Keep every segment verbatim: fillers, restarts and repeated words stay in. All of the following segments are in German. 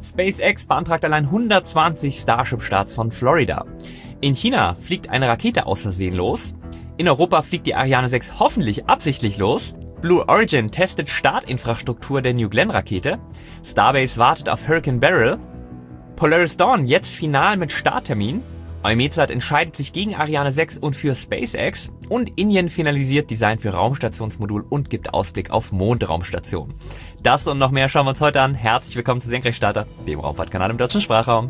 SpaceX beantragt allein hundertzwanzig Starship-Starts von Florida. In China fliegt eine Rakete aus Versehen los. In Europa fliegt die Ariane sechs hoffentlich absichtlich los. Blue Origin testet Startinfrastruktur der New Glenn-Rakete. Starbase wartet auf Hurricane Beryl. Polaris Dawn jetzt final mit Starttermin. EUMETSAT entscheidet sich gegen Ariane sechs und für SpaceX. Und Indien finalisiert Design für Raumstationsmodul und gibt Ausblick auf Mondraumstation. Das und noch mehr schauen wir uns heute an. Herzlich willkommen zu Senkrechtstarter, dem Raumfahrtkanal im deutschen Sprachraum.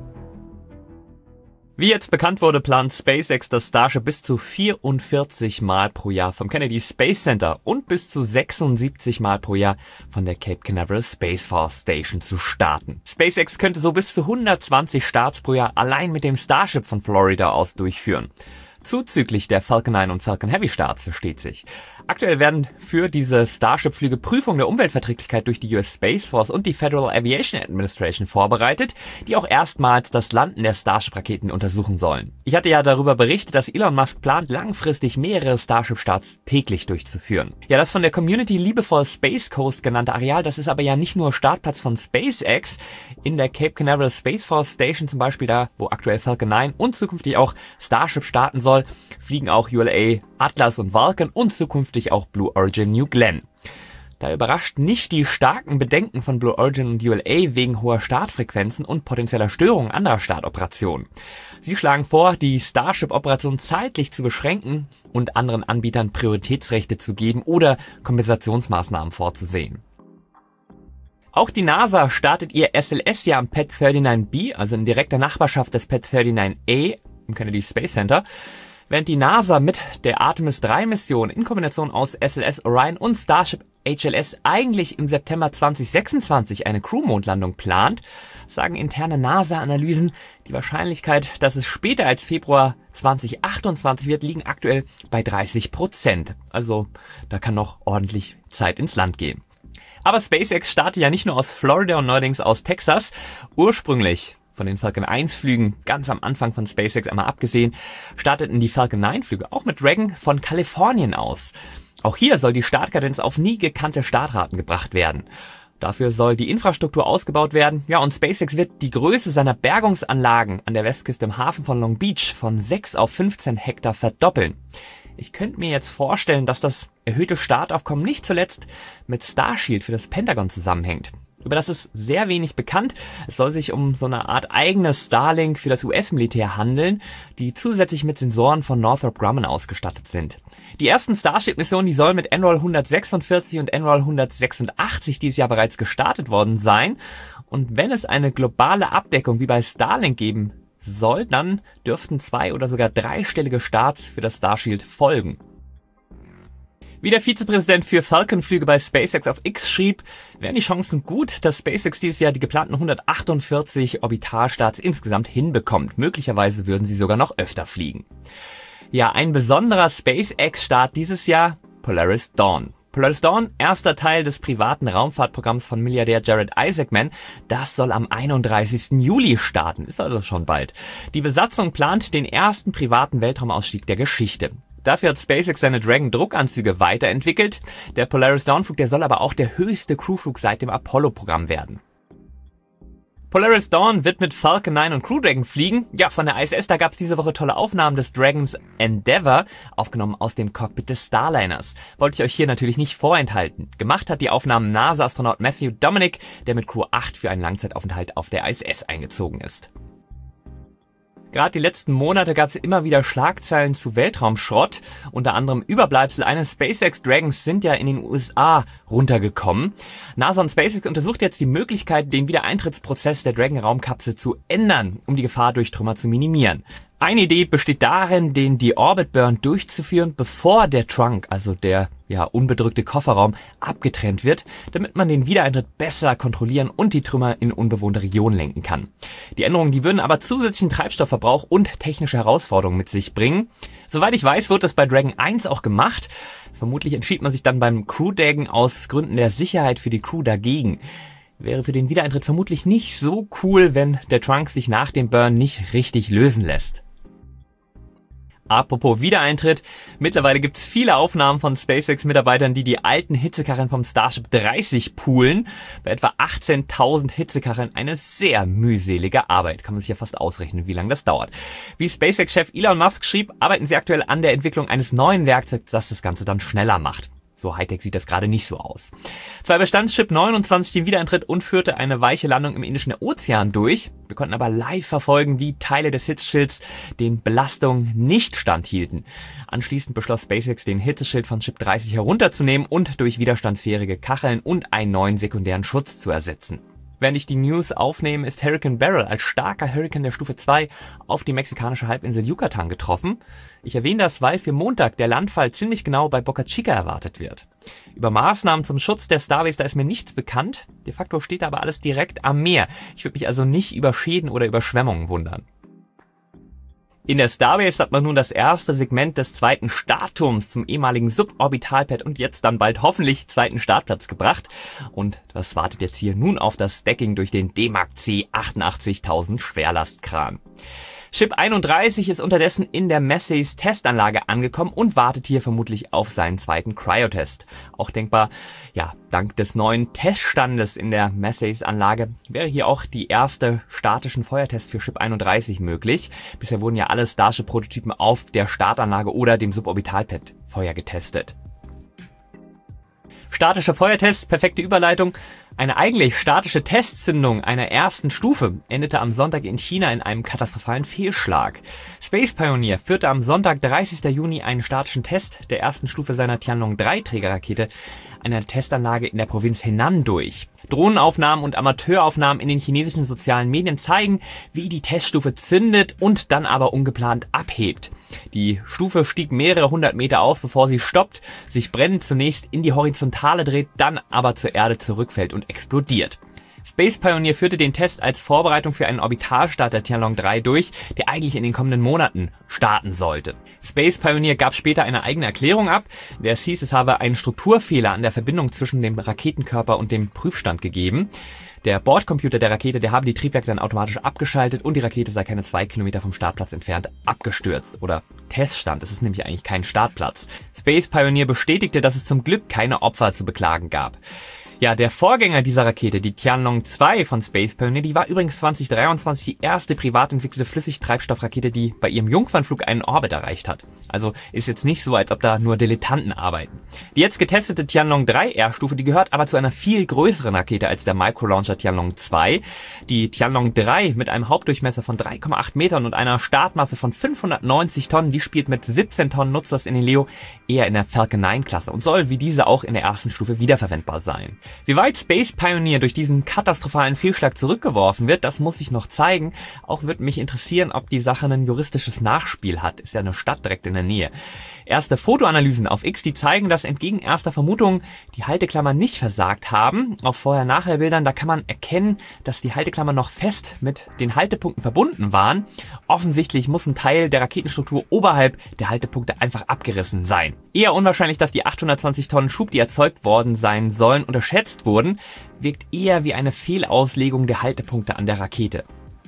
Wie jetzt bekannt wurde, plant SpaceX das Starship bis zu vierundvierzig Mal pro Jahr vom Kennedy Space Center und bis zu sechsundsiebzig Mal pro Jahr von der Cape Canaveral Space Force Station zu starten. SpaceX könnte so bis zu hundertzwanzig Starts pro Jahr allein mit dem Starship von Florida aus durchführen. Zuzüglich der Falcon neun und Falcon Heavy Starts, versteht sich. Aktuell werden für diese Starship-Flüge Prüfungen der Umweltverträglichkeit durch die U S Space Force und die Federal Aviation Administration vorbereitet, die auch erstmals das Landen der Starship-Raketen untersuchen sollen. Ich hatte ja darüber berichtet, dass Elon Musk plant, langfristig mehrere Starship-Starts täglich durchzuführen. Ja, das von der Community liebevoll Space Coast genannte Areal, das ist aber ja nicht nur Startplatz von SpaceX. In der Cape Canaveral Space Force Station zum Beispiel, da wo aktuell Falcon neun und zukünftig auch Starship starten soll, fliegen auch U L A, Atlas und Vulcan und zukünftig auch Blue Origin New Glenn. Da überrascht nicht die starken Bedenken von Blue Origin und U L A wegen hoher Startfrequenzen und potenzieller Störungen anderer Startoperationen. Sie schlagen vor, die Starship-Operation zeitlich zu beschränken und anderen Anbietern Prioritätsrechte zu geben oder Kompensationsmaßnahmen vorzusehen. Auch die NASA startet ihr S L S ja am Pad neununddreißig B, also in direkter Nachbarschaft des Pad neununddreißig A im Kennedy Space Center. Während die NASA mit der Artemis drei Mission in Kombination aus S L S Orion und Starship H L S eigentlich im September zweitausendsechsundzwanzig eine Crew-Mondlandung plant, sagen interne NASA-Analysen, die Wahrscheinlichkeit, dass es später als Februar zweitausendachtundzwanzig wird, liegen aktuell bei dreißig Prozent. Also da kann noch ordentlich Zeit ins Land gehen. Aber SpaceX startet ja nicht nur aus Florida und neuerdings aus Texas. Ursprünglich, von den Falcon eins Flügen, ganz am Anfang von SpaceX einmal abgesehen, starteten die Falcon neun Flüge auch mit Dragon von Kalifornien aus. Auch hier soll die Startkadenz auf nie gekannte Startraten gebracht werden. Dafür soll die Infrastruktur ausgebaut werden. Ja, und SpaceX wird die Größe seiner Bergungsanlagen an der Westküste im Hafen von Long Beach von sechs auf fünfzehn Hektar verdoppeln. Ich könnte mir jetzt vorstellen, dass das erhöhte Startaufkommen nicht zuletzt mit Starshield für das Pentagon zusammenhängt. Über das ist sehr wenig bekannt. Es soll sich um so eine Art eigenes Starlink für das U S-Militär handeln, die zusätzlich mit Sensoren von Northrop Grumman ausgestattet sind. Die ersten Starship-Missionen, die sollen mit N ROL hundertsechsundvierzig und N ROL hundertsechsundachtzig dieses Jahr bereits gestartet worden sein. Und wenn es eine globale Abdeckung wie bei Starlink geben soll, dann dürften zwei oder sogar dreistellige Starts für das Starshield folgen. Wie der Vizepräsident für Falcon-Flüge bei SpaceX auf X schrieb, wären die Chancen gut, dass SpaceX dieses Jahr die geplanten hundertachtundvierzig Orbitalstarts insgesamt hinbekommt. Möglicherweise würden sie sogar noch öfter fliegen. Ja, ein besonderer SpaceX-Start dieses Jahr, Polaris Dawn. Polaris Dawn, erster Teil des privaten Raumfahrtprogramms von Milliardär Jared Isaacman, das soll am einunddreißigsten Juli starten, ist also schon bald. Die Besatzung plant den ersten privaten Weltraumausstieg der Geschichte. Dafür hat SpaceX seine Dragon-Druckanzüge weiterentwickelt. Der Polaris Dawn-Flug, der soll aber auch der höchste Crewflug seit dem Apollo-Programm werden. Polaris Dawn wird mit Falcon neun und Crew Dragon fliegen. Ja, von der I S S, da gab es diese Woche tolle Aufnahmen des Dragons Endeavour, aufgenommen aus dem Cockpit des Starliners. Wollte ich euch hier natürlich nicht vorenthalten. Gemacht hat die Aufnahmen NASA-Astronaut Matthew Dominic, der mit Crew acht für einen Langzeitaufenthalt auf der I S S eingezogen ist. Gerade die letzten Monate gab es immer wieder Schlagzeilen zu Weltraumschrott. Unter anderem Überbleibsel eines SpaceX Dragons sind ja in den U S A runtergekommen. NASA und SpaceX untersucht jetzt die Möglichkeit, den Wiedereintrittsprozess der Dragon-Raumkapsel zu ändern, um die Gefahr durch Trümmer zu minimieren. Eine Idee besteht darin, den De-Orbit Burn durchzuführen, bevor der Trunk, also der ja unbedrückte Kofferraum, abgetrennt wird, damit man den Wiedereintritt besser kontrollieren und die Trümmer in unbewohnte Regionen lenken kann. Die Änderungen, die würden aber zusätzlichen Treibstoffverbrauch und technische Herausforderungen mit sich bringen. Soweit ich weiß, wird das bei Dragon eins auch gemacht. Vermutlich entschied man sich dann beim Crew Dragon aus Gründen der Sicherheit für die Crew dagegen. Wäre für den Wiedereintritt vermutlich nicht so cool, wenn der Trunk sich nach dem Burn nicht richtig lösen lässt. Apropos Wiedereintritt, mittlerweile gibt's viele Aufnahmen von SpaceX-Mitarbeitern, die die alten Hitzekarren vom Starship dreißig poolen. Bei etwa achtzehntausend Hitzekarren eine sehr mühselige Arbeit. Kann man sich ja fast ausrechnen, wie lange das dauert. Wie SpaceX-Chef Elon Musk schrieb, arbeiten sie aktuell an der Entwicklung eines neuen Werkzeugs, das das Ganze dann schneller macht. So Hightech sieht das gerade nicht so aus. Zwar bestand Ship neunundzwanzig den Wiedereintritt und führte eine weiche Landung im Indischen Ozean durch. Wir konnten aber live verfolgen, wie Teile des Hitzschilds den Belastungen nicht standhielten. Anschließend beschloss SpaceX, den Hitzeschild von Ship dreißig herunterzunehmen und durch widerstandsfähige Kacheln und einen neuen sekundären Schutz zu ersetzen. Während ich die News aufnehme, ist Hurricane Beryl als starker Hurrikan der Stufe zwei auf die mexikanische Halbinsel Yucatan getroffen. Ich erwähne das, weil für Montag der Landfall ziemlich genau bei Boca Chica erwartet wird. Über Maßnahmen zum Schutz der Starbase, da ist mir nichts bekannt. De facto steht aber alles direkt am Meer. Ich würde mich also nicht über Schäden oder Überschwemmungen wundern. In der Starbase hat man nun das erste Segment des zweiten Startturms zum ehemaligen Suborbitalpad und jetzt dann bald hoffentlich zweiten Startplatz gebracht. Und das wartet jetzt hier nun auf das Stacking durch den D MARC C achtundachtzigtausend Schwerlastkran. Ship einunddreißig ist unterdessen in der Messays Testanlage angekommen und wartet hier vermutlich auf seinen zweiten Cryotest. Auch denkbar, ja, dank des neuen Teststandes in der Messays Anlage wäre hier auch die erste statischen Feuertests für Ship einunddreißig möglich. Bisher wurden ja alle Starship-Prototypen auf der Startanlage oder dem Suborbitalpad Feuer getestet. Statische Feuertests, perfekte Überleitung. Eine eigentlich statische Testzündung einer ersten Stufe endete am Sonntag in China in einem katastrophalen Fehlschlag. Space Pioneer führte am Sonntag, dreißigsten Juni, einen statischen Test der ersten Stufe seiner Tianlong drei Trägerrakete an einer Testanlage in der Provinz Henan durch. Drohnenaufnahmen und Amateuraufnahmen in den chinesischen sozialen Medien zeigen, wie die Teststufe zündet und dann aber ungeplant abhebt. Die Stufe stieg mehrere hundert Meter auf, bevor sie stoppt, sich brennend zunächst in die Horizontale dreht, dann aber zur Erde zurückfällt und explodiert. Space Pioneer führte den Test als Vorbereitung für einen Orbitalstart der Tianlong drei durch, der eigentlich in den kommenden Monaten starten sollte. Space Pioneer gab später eine eigene Erklärung ab, in der es hieß, es habe einen Strukturfehler an der Verbindung zwischen dem Raketenkörper und dem Prüfstand gegeben. Der Bordcomputer der Rakete, der habe die Triebwerke dann automatisch abgeschaltet und die Rakete sei keine zwei Kilometer vom Startplatz entfernt abgestürzt. Oder Teststand, es ist nämlich eigentlich kein Startplatz. Space Pioneer bestätigte, dass es zum Glück keine Opfer zu beklagen gab. Ja, der Vorgänger dieser Rakete, die Tianlong zwei von Space Pioneer, die war übrigens zwanzig dreiundzwanzig die erste privat entwickelte Flüssigtreibstoffrakete, die bei ihrem Jungfernflug einen Orbit erreicht hat. Also ist jetzt nicht so, als ob da nur Dilettanten arbeiten. Die jetzt getestete Tianlong drei R-Stufe, die gehört aber zu einer viel größeren Rakete als der Microlauncher Tianlong zwei. Die Tianlong drei mit einem Hauptdurchmesser von drei Komma acht Metern und einer Startmasse von fünfhundertneunzig Tonnen, die spielt mit siebzehn Tonnen Nutzlast in den Leo eher in der Falcon neun Klasse und soll wie diese auch in der ersten Stufe wiederverwendbar sein. Wie weit Space Pioneer durch diesen katastrophalen Fehlschlag zurückgeworfen wird, das muss sich noch zeigen. Auch würde mich interessieren, ob die Sache ein juristisches Nachspiel hat. Ist ja eine Stadt direkt in der Nähe. Erste Fotoanalysen auf X, die zeigen, dass entgegen erster Vermutung die Halteklammern nicht versagt haben. Auf Vorher-Nachher-Bildern, da kann man erkennen, dass die Halteklammern noch fest mit den Haltepunkten verbunden waren. Offensichtlich muss ein Teil der Raketenstruktur oberhalb der Haltepunkte einfach abgerissen sein. Eher unwahrscheinlich, dass die achthundertzwanzig Tonnen Schub, die erzeugt worden sein sollen, unterschätzt wurden, wirkt eher wie eine Fehlauslegung der Haltepunkte an der Rakete.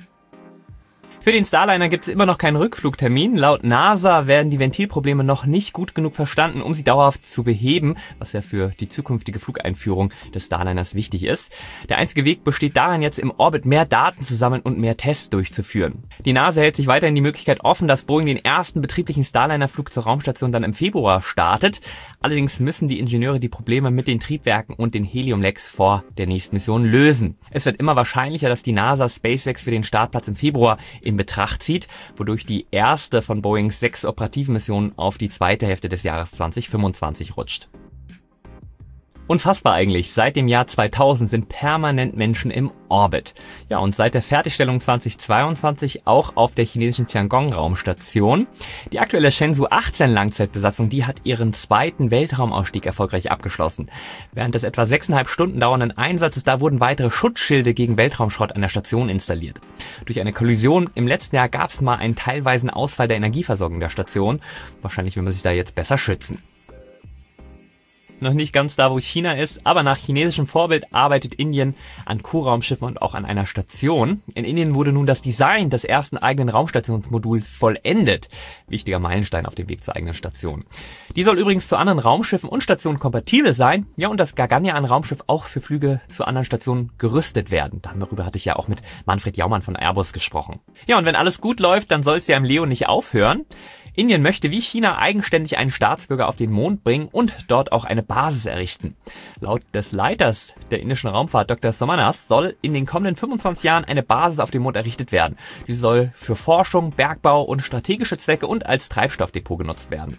Für den Starliner gibt es immer noch keinen Rückflugtermin. Laut NASA werden die Ventilprobleme noch nicht gut genug verstanden, um sie dauerhaft zu beheben, was ja für die zukünftige Flugeinführung des Starliners wichtig ist. Der einzige Weg besteht darin, jetzt im Orbit mehr Daten zu sammeln und mehr Tests durchzuführen. Die NASA hält sich weiterhin die Möglichkeit offen, dass Boeing den ersten betrieblichen Starliner-Flug zur Raumstation dann im Februar startet. Allerdings müssen die Ingenieure die Probleme mit den Triebwerken und den Heliumlecks vor der nächsten Mission lösen. Es wird immer wahrscheinlicher, dass die NASA SpaceX für den Startplatz im Februar in Betracht zieht, wodurch die erste von Boeings sechs operativen Missionen auf die zweite Hälfte des Jahres zwanzig fünfundzwanzig rutscht. Unfassbar eigentlich. Seit dem Jahr zweitausend sind permanent Menschen im Orbit. Ja, und seit der Fertigstellung zweitausendzweiundzwanzig auch auf der chinesischen Tiangong-Raumstation. Die aktuelle Shenzhou achtzehn Langzeitbesatzung, die hat ihren zweiten Weltraumausstieg erfolgreich abgeschlossen. Während des etwa sechseinhalb Stunden dauernden Einsatzes, da wurden weitere Schutzschilde gegen Weltraumschrott an der Station installiert. Durch eine Kollision im letzten Jahr gab es mal einen teilweisen Ausfall der Energieversorgung der Station. Wahrscheinlich will man sich da jetzt besser schützen. noch nicht ganz da, wo China ist, aber nach chinesischem Vorbild arbeitet Indien an Kuhraumschiffen und auch an einer Station. In Indien wurde nun das Design des ersten eigenen Raumstationsmoduls vollendet. Wichtiger Meilenstein auf dem Weg zur eigenen Station. Die soll übrigens zu anderen Raumschiffen und Stationen kompatibel sein. Ja, und das Gaganyaan-Raumschiff auch für Flüge zu anderen Stationen gerüstet werden. Darüber hatte ich ja auch mit Manfred Jaumann von Airbus gesprochen. Ja, und wenn alles gut läuft, dann soll es ja im Leo nicht aufhören. Indien möchte wie China eigenständig einen Staatsbürger auf den Mond bringen und dort auch eine Basis errichten. Laut des Leiters der indischen Raumfahrt, Doktor Somanas, soll in den kommenden fünfundzwanzig Jahren eine Basis auf dem Mond errichtet werden. Die soll für Forschung, Bergbau und strategische Zwecke und als Treibstoffdepot genutzt werden.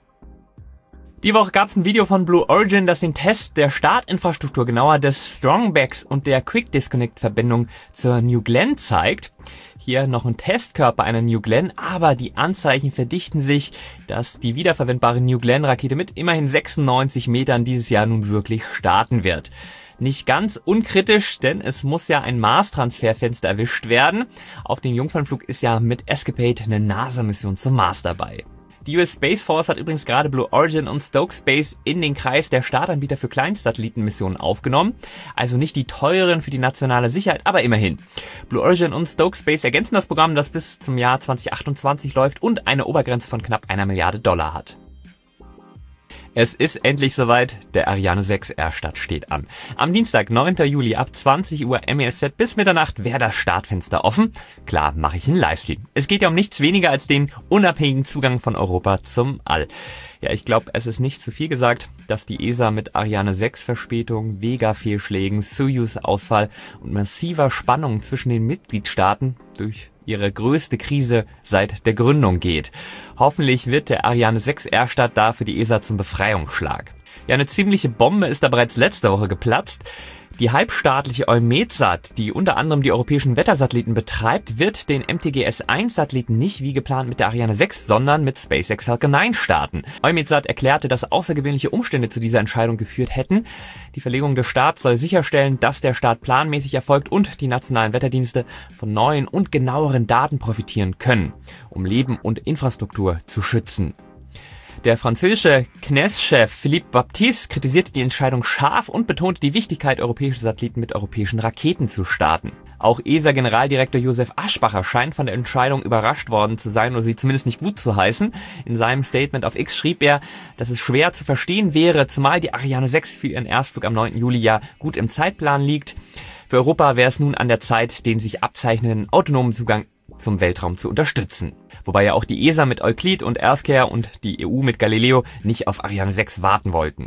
Die Woche gab es ein Video von Blue Origin, das den Test der Startinfrastruktur, genauer des Strongbacks und der Quick Disconnect Verbindung zur New Glenn zeigt. Hier noch ein Testkörper einer New Glenn, aber die Anzeichen verdichten sich, dass die wiederverwendbare New Glenn Rakete mit immerhin sechsundneunzig Metern dieses Jahr nun wirklich starten wird. Nicht ganz unkritisch, denn es muss ja ein Mars-Transferfenster erwischt werden. Auf dem Jungfernflug ist ja mit Escapade eine NASA-Mission zum Mars dabei. Die U S Space Force hat übrigens gerade Blue Origin und Stoke Space in den Kreis der Startanbieter für Kleinsatellitenmissionen aufgenommen. Also nicht die teuren für die nationale Sicherheit, aber immerhin. Blue Origin und Stoke Space ergänzen das Programm, das bis zum Jahr zwanzig achtundzwanzig läuft und eine Obergrenze von knapp einer Milliarde Dollar hat. Es ist endlich soweit, der Ariane sechs R-Start steht an. Am Dienstag, neunten Juli ab zwanzig Uhr M E S Z bis Mitternacht wäre das Startfenster offen. Klar, mache ich einen Livestream. Es geht ja um nichts weniger als den unabhängigen Zugang von Europa zum All. Ja, ich glaube, es ist nicht zu viel gesagt, dass die E S A mit Ariane sechs Verspätung, Vega-Fehlschlägen, Soyuz-Ausfall und massiver Spannung zwischen den Mitgliedstaaten durch ihre größte Krise seit der Gründung geht. Hoffentlich wird der Ariane sechs R-Start da für die E S A zum Befreiungsschlag. Ja, eine ziemliche Bombe ist da bereits letzte Woche geplatzt. Die halbstaatliche EUMETSAT, die unter anderem die europäischen Wettersatelliten betreibt, wird den M T G S eins Satelliten nicht wie geplant mit der Ariane sechs, sondern mit SpaceX Falcon neun starten. EUMETSAT erklärte, dass außergewöhnliche Umstände zu dieser Entscheidung geführt hätten. Die Verlegung des Starts soll sicherstellen, dass der Start planmäßig erfolgt und die nationalen Wetterdienste von neuen und genaueren Daten profitieren können, um Leben und Infrastruktur zu schützen. Der französische C N E S-Chef Philippe Baptiste kritisierte die Entscheidung scharf und betonte die Wichtigkeit, europäische Satelliten mit europäischen Raketen zu starten. Auch E S A-Generaldirektor Josef Aschbacher scheint von der Entscheidung überrascht worden zu sein oder sie zumindest nicht gut zu heißen. In seinem Statement auf X schrieb er, dass es schwer zu verstehen wäre, zumal die Ariane sechs für ihren Erstflug am neunten Juli ja gut im Zeitplan liegt. Für Europa wäre es nun an der Zeit, den sich abzeichnenden autonomen Zugang zum Weltraum zu unterstützen. Wobei ja auch die E S A mit Euclid und EarthCare und die E U mit Galileo nicht auf Ariane sechs warten wollten.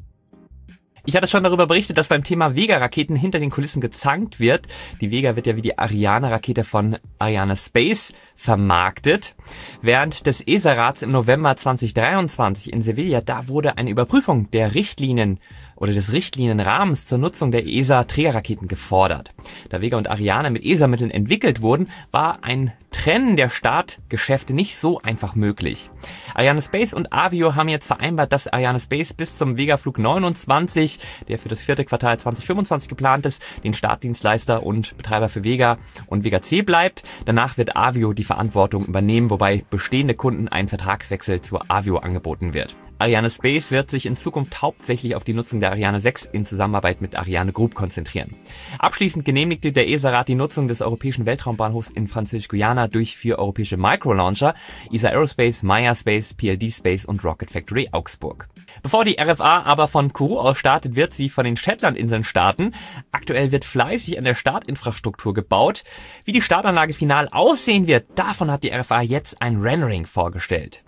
Ich hatte schon darüber berichtet, dass beim Thema Vega-Raketen hinter den Kulissen gezankt wird. Die Vega wird ja wie die Ariane-Rakete von Ariane Space vermarktet. Während des E S A-Rats im November zweitausenddreiundzwanzig in Sevilla, da wurde eine Überprüfung der Richtlinien oder des Richtlinienrahmens zur Nutzung der E S A-Trägerraketen gefordert. Da Vega und Ariane mit E S A-Mitteln entwickelt wurden, war ein Trennen der Startgeschäfte nicht so einfach möglich. Ariane Space und Avio haben jetzt vereinbart, dass Ariane Space bis zum Vega-Flug neunundzwanzig, der für das vierte Quartal zweitausendfünfundzwanzig geplant ist, den Startdienstleister und Betreiber für Vega und Vega C bleibt. Danach wird Avio die Verantwortung übernehmen, wobei bestehende Kunden einen Vertragswechsel zu Avio angeboten wird. Ariane Space wird sich in Zukunft hauptsächlich auf die Nutzung der Ariane sechs in Zusammenarbeit mit Ariane Group konzentrieren. Abschließend genehmigte der E S A-Rat die Nutzung des europäischen Weltraumbahnhofs in Französisch-Guyana durch vier europäische Microlauncher, E S A Aerospace, Maya Space, P L D Space und Rocket Factory Augsburg. Bevor die R F A aber von Kourou aus startet, wird sie von den Shetlandinseln starten. Aktuell wird fleißig an der Startinfrastruktur gebaut. Wie die Startanlage final aussehen wird, davon hat die R F A jetzt ein Rendering vorgestellt.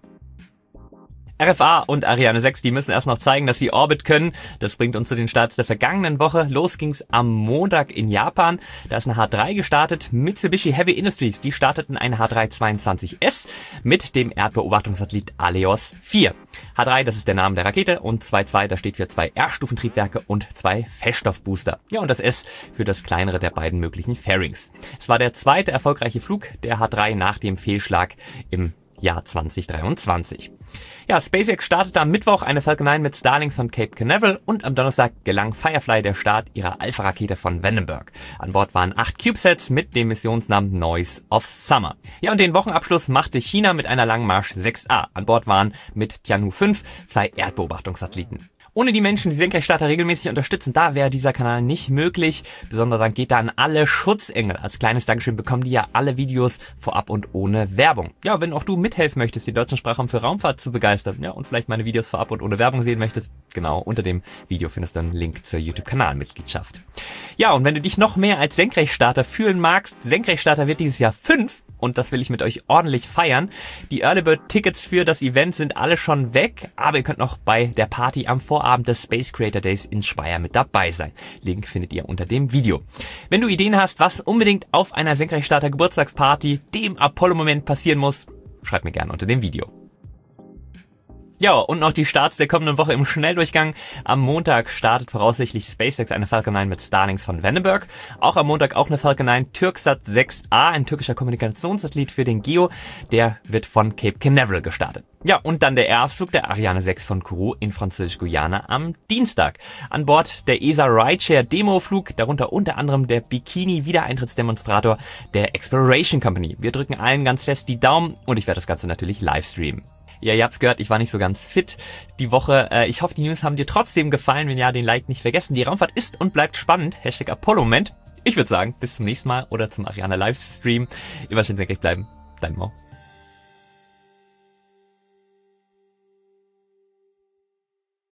R F A und Ariane sechs, die müssen erst noch zeigen, dass sie Orbit können. Das bringt uns zu den Starts der vergangenen Woche. Los ging's am Montag in Japan. Da ist eine H drei gestartet. Mitsubishi Heavy Industries, die starteten eine H drei zweiundzwanzig S mit dem Erdbeobachtungssatellit Aleos vier. H drei, das ist der Name der Rakete, und zwei Punkt zwei, das steht für zwei R-Stufentriebwerke und zwei Feststoffbooster. Ja, und das S für das kleinere der beiden möglichen Fairings. Es war der zweite erfolgreiche Flug der H drei nach dem Fehlschlag im Jahr zweitausenddreiundzwanzig. Ja, SpaceX startete am Mittwoch eine Falcon neun mit Starlink von Cape Canaveral und am Donnerstag gelang Firefly der Start ihrer Alpha-Rakete von Vandenberg. An Bord waren acht CubeSats mit dem Missionsnamen Noise of Summer. Ja, und den Wochenabschluss machte China mit einer Langmarsch sechs A. An Bord waren mit Tianhu fünf zwei Erdbeobachtungssatelliten. Ohne die Menschen, die Senkrechtstarter regelmäßig unterstützen, da wäre dieser Kanal nicht möglich. Besonderer Dank geht da an alle Schutzengel. Als kleines Dankeschön bekommen die ja alle Videos vorab und ohne Werbung. Ja, wenn auch du mithelfen möchtest, die deutschen Sprachraum für Raumfahrt zu begeistern, ja, und vielleicht meine Videos vorab und ohne Werbung sehen möchtest, genau, unter dem Video findest du einen Link zur YouTube-Kanalmitgliedschaft. Ja, und wenn du dich noch mehr als Senkrechtstarter fühlen magst, Senkrechtstarter wird dieses Jahr fünf. Und das will ich mit euch ordentlich feiern. Die Early Bird Tickets für das Event sind alle schon weg, aber ihr könnt noch bei der Party am Vorabend des Space Creator Days in Speyer mit dabei sein. Link findet ihr unter dem Video. Wenn du Ideen hast, was unbedingt auf einer Senkrechtstarter Geburtstagsparty, dem Apollo-Moment passieren muss, schreib mir gerne unter dem Video. Ja, und noch die Starts der kommenden Woche im Schnelldurchgang. Am Montag startet voraussichtlich SpaceX eine Falcon neun mit Starlinks von Vandenberg. Auch am Montag auch eine Falcon neun Türksat sechs A, ein türkischer Kommunikationssatellit für den Geo. Der wird von Cape Canaveral gestartet. Ja, und dann der Erstflug der Ariane sechs von Kourou in Französisch-Guyana am Dienstag. An Bord der E S A Rideshare Demoflug, darunter unter anderem der Bikini-Wiedereintrittsdemonstrator der Exploration Company. Wir drücken allen ganz fest die Daumen und ich werde das Ganze natürlich live streamen. Ja, ihr habt's gehört, ich war nicht so ganz fit die Woche. Ich hoffe, die News haben dir trotzdem gefallen. Wenn ja, den Like nicht vergessen. Die Raumfahrt ist und bleibt spannend. Hashtag Apollo-Moment. Ich würde sagen, bis zum nächsten Mal oder zum Ariane Livestream. Immer schön senkrecht bleiben. Dein Mo.